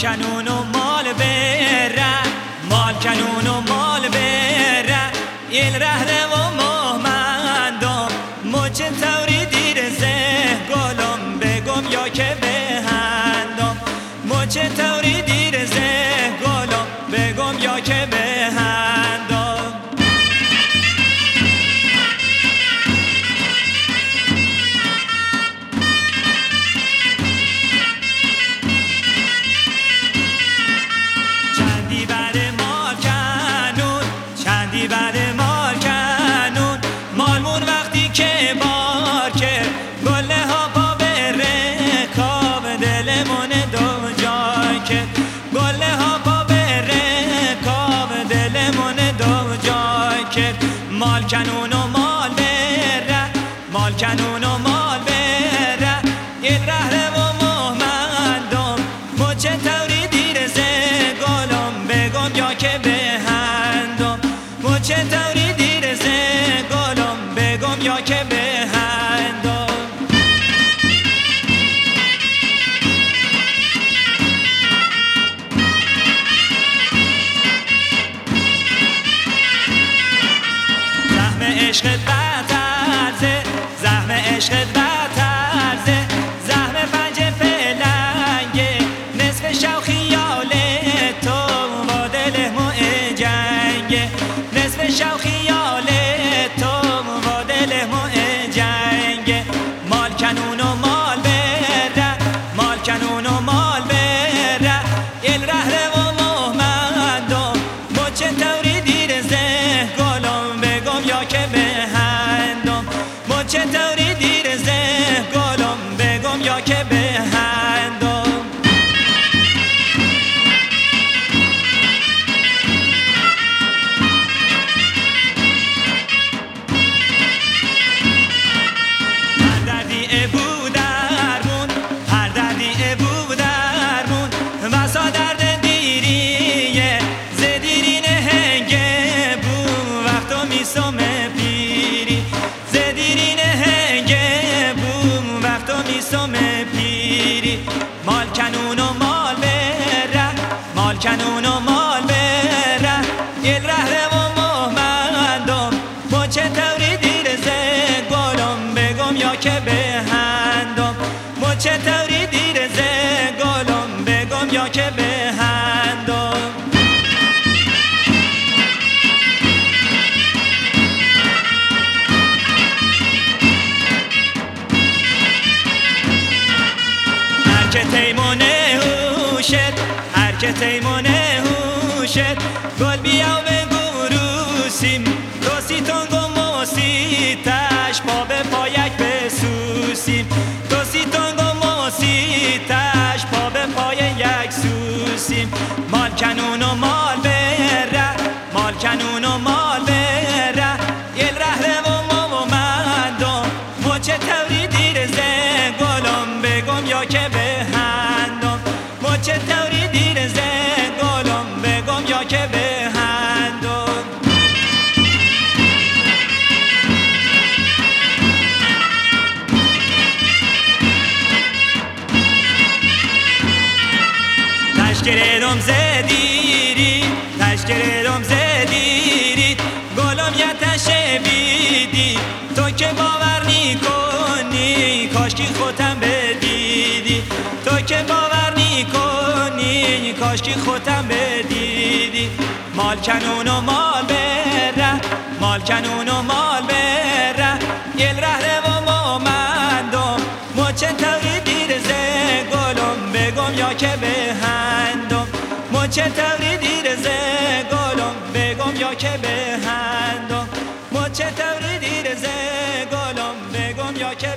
کنون و مال بره، مال کنون و مال بره، ایل رهره و مهمندم مچه توری دیر زه گلم بگم یا که بهندم، مچه توری دیر زه گلم بگم یا که بهندم. چندی بعد مال کنون، چندی بعد مال کنون، مالمون وقتی که بار کرد گله ها پا بره کام دلمون دو جای کرد، گله ها پا بره کام دلمون دو جای کرد. مال کنون و مال بره، مال کنون و مال بره، این رهره و مهمندم مچه توری دیر زه گلم بگم یا که بهندم، مچه توری دیر زه گلم بگم یا که بهندم. زخم عشقت بدترزه، زخم عشقت بدترزه، زخم پنج فلنگه نصف شو خیال تو با دل مو جنگه، نصف شو خیال تو با دل مو جنگه. مال کنون و مال بره، مال کنون و مال بره، ایل رهره و مهمندم مچه توری دیر زه گلم بگم یا که بهندم، مچه توری دیر زه گلم بگم یا که بهندم. هر دردی ابو درمون، هر دردی ابو درمون، واسا درد دیریه زدیرین هنگه بو وقتو میسم پیری، زدیرین هنگه بو وقتو میسم پیری. مال کنون و مال بره، مال کنون و مال بره، ایل رهره و مهمندم مچه توری دیر زه گلم بگم یا که بهندم، مچه توری دیر زه گلم بگم یا که بهندم. هر که تیمونه هوشت، هر که تیمونه هوشت، گل بیا بگو روسیم تو تنگ و موسیتش پا به پایک بسوسیم، تو تنگ و موسیتش پا به پای یک سوسیم. مال کنون و مال بره، مال کنون و مال بره، ایل رهره و مهمندم مچه توری دیر زه گلم بگم یا که بهندم، مچه توری دیر زه گلم بگم یا که بهندم. تشکردم زدیری، تشکردم زدیری، گلم یه تشه بیدی تو که باور نیکنی کاشکی خودم بدیدی، تو که باور نیکنی کاشکی خودم بدیدی. مال کنون و مال بره، مال کنون و مال بره، ایل رهره و مهمندم مچه توری دیر زه گلم بگم یا که بهندم، مچه توری دیر زه گلم بگم یا که بهندم، مچه توری دیر زه گلم بگم یا که